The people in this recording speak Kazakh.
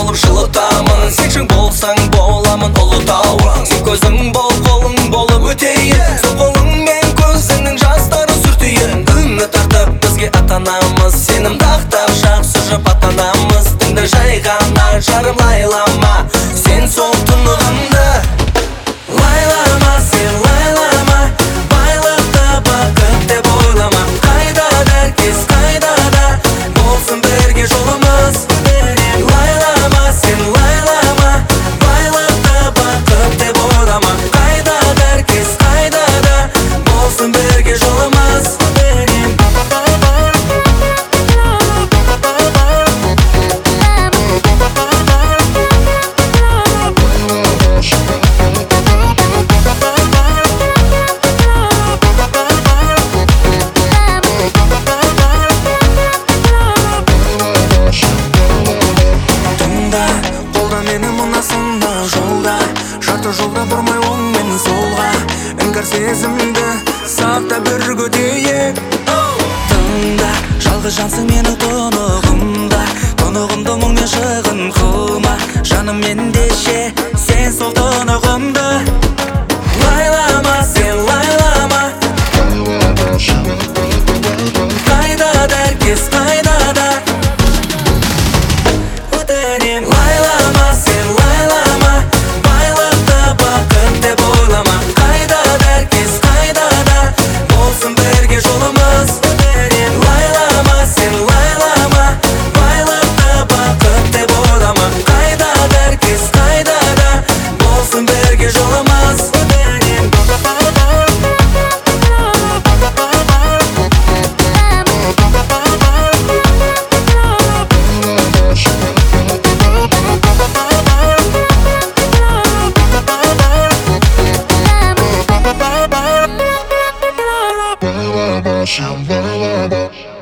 болып жылытамын. Сен шың болсаң боламын ұлытау. Сен көзің бол, қолың болып өтейін. Сол қолыңмен көзіңнің жастарын сүртейін. Үміт артып бізге атанамыз, сенім дақтап жақсы жып атанамыз. Түнді жай ғана жарым лайлама, сен сол тұнығымды лайлама, сен лайлама. Байлықты бақыт деп ойлама, қайда да кез қайда да болсын бірге жолымыз. Лайлама, сен лайлама. Байлықты бақыт деп ойлама, қайда да кез қайда да болсын бірге жолымыз. Жолда бұрмай оң мен солға, іңкәр сезімді сақта бір көтейік. Тыңда, жалғыз жансың менің тұнығымда, тұнығымды мұңмен шығын қылма. Жаным ендеше сен сол тұнығымды лайлама, сен лайлама. Қайда да кез қайда да өтінем. Лайлама, сен лайлама. Бақыт деп ойлама, қайда да кез қайда да болсын бірге жолымыз. Лайлама, сен лайлама. Байлықты бақыт деп ойлама, қайда да кез қайда да болсын бірге жолымыз. Bailaba,